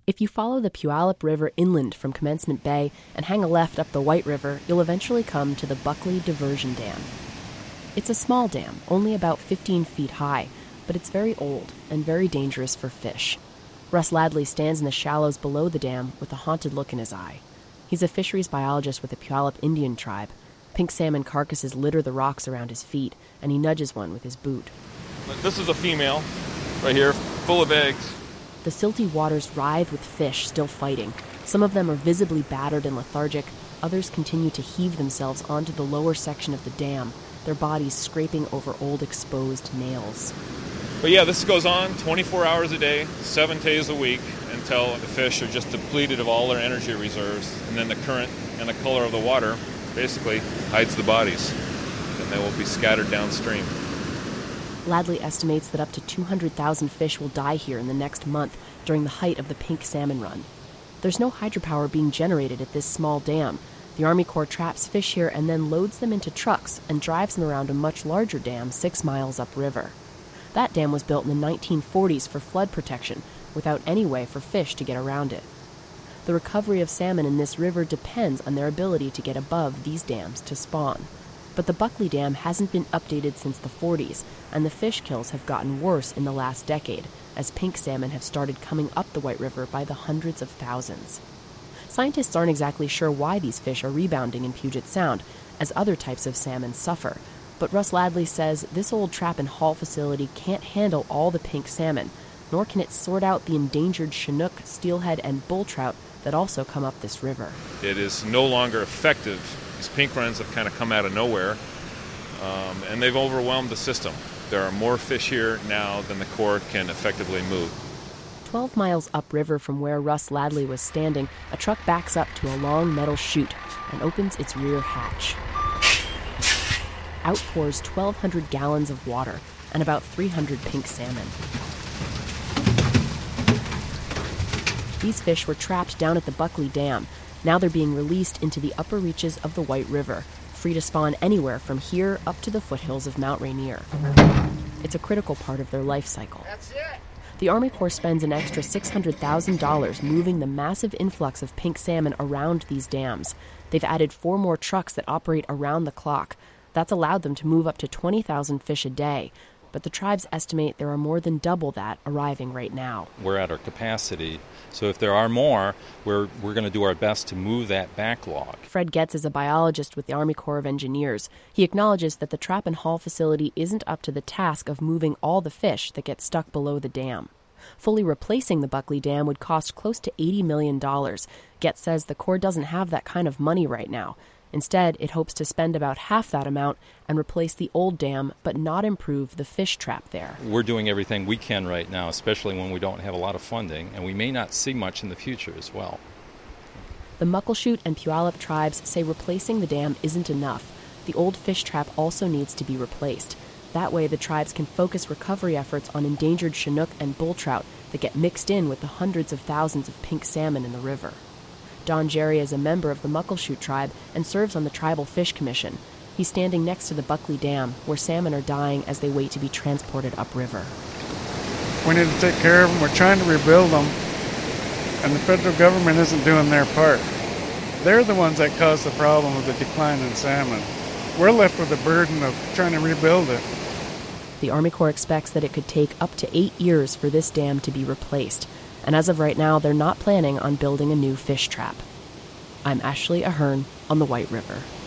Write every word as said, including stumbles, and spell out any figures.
If you follow the Puyallup River inland from Commencement Bay and hang a left up the White River, you'll eventually come to the Buckley Diversion Dam. It's a small dam, only about fifteen feet high, but it's very old and very dangerous for fish. Russ Ladley stands in the shallows below the dam with a haunted look in his eye. He's a fisheries biologist with the Puyallup Indian tribe. Pink salmon carcasses litter the rocks around his feet, and he nudges one with his boot. This is a female, right here, full of eggs. The silty waters writhe with fish still fighting. Some of them are visibly battered and lethargic. Others continue to heave themselves onto the lower section of the dam, their bodies scraping over old exposed nails. But yeah, this goes on twenty-four hours a day, seven days a week, until the fish are just depleted of all their energy reserves, and then the current and the color of the water basically hides the bodies, and they will be scattered downstream. Ladley estimates that up to two hundred thousand fish will die here in the next month during the height of the pink salmon run. There's no hydropower being generated at this small dam. The Army Corps traps fish here and then loads them into trucks and drives them around a much larger dam six miles upriver. That dam was built in the nineteen forties for flood protection, without any way for fish to get around it. The recovery of salmon in this river depends on their ability to get above these dams to spawn. But the Buckley Dam hasn't been updated since the forties, and the fish kills have gotten worse in the last decade, as pink salmon have started coming up the White River by the hundreds of thousands. Scientists aren't exactly sure why these fish are rebounding in Puget Sound, as other types of salmon suffer. But Russ Ladley says this old trap and haul facility can't handle all the pink salmon, nor can it sort out the endangered Chinook, steelhead, and bull trout that also come up this river. It is no longer effective. These pink runs have kind of come out of nowhere, um, and they've overwhelmed the system. There are more fish here now than the Corps can effectively move. Twelve miles upriver from where Russ Ladley was standing, a truck backs up to a long metal chute and opens its rear hatch. Out pours twelve hundred gallons of water and about three hundred pink salmon. These fish were trapped down at the Buckley Dam. Now they're being released into the upper reaches of the White River, free to spawn anywhere from here up to the foothills of Mount Rainier. It's a critical part of their life cycle. That's it. The Army Corps spends an extra six hundred thousand dollars moving the massive influx of pink salmon around these dams. They've added four more trucks that operate around the clock. That's allowed them to move up to twenty thousand fish a day. But the tribes estimate there are more than double that arriving right now. We're at our capacity, so if there are more, we're we're going to do our best to move that backlog. Fred Getz is a biologist with the Army Corps of Engineers. He acknowledges that the trap and haul facility isn't up to the task of moving all the fish that get stuck below the dam. Fully replacing the Buckley Dam would cost close to eighty million dollars. Getz says the Corps doesn't have that kind of money right now. Instead, it hopes to spend about half that amount and replace the old dam, but not improve the fish trap there. We're doing everything we can right now, especially when we don't have a lot of funding, and we may not see much in the future as well. The Muckleshoot and Puyallup tribes say replacing the dam isn't enough. The old fish trap also needs to be replaced. That way, the tribes can focus recovery efforts on endangered Chinook and bull trout that get mixed in with the hundreds of thousands of pink salmon in the river. Don Jerry is a member of the Muckleshoot tribe and serves on the Tribal Fish Commission. He's standing next to the Buckley Dam, where salmon are dying as they wait to be transported upriver. We need to take care of them. We're trying to rebuild them, and the federal government isn't doing their part. They're the ones that caused the problem of the decline in salmon. We're left with the burden of trying to rebuild it. The Army Corps expects that it could take up to eight years for this dam to be replaced. And as of right now, they're not planning on building a new fish trap. I'm Ashley Ahern on the White River.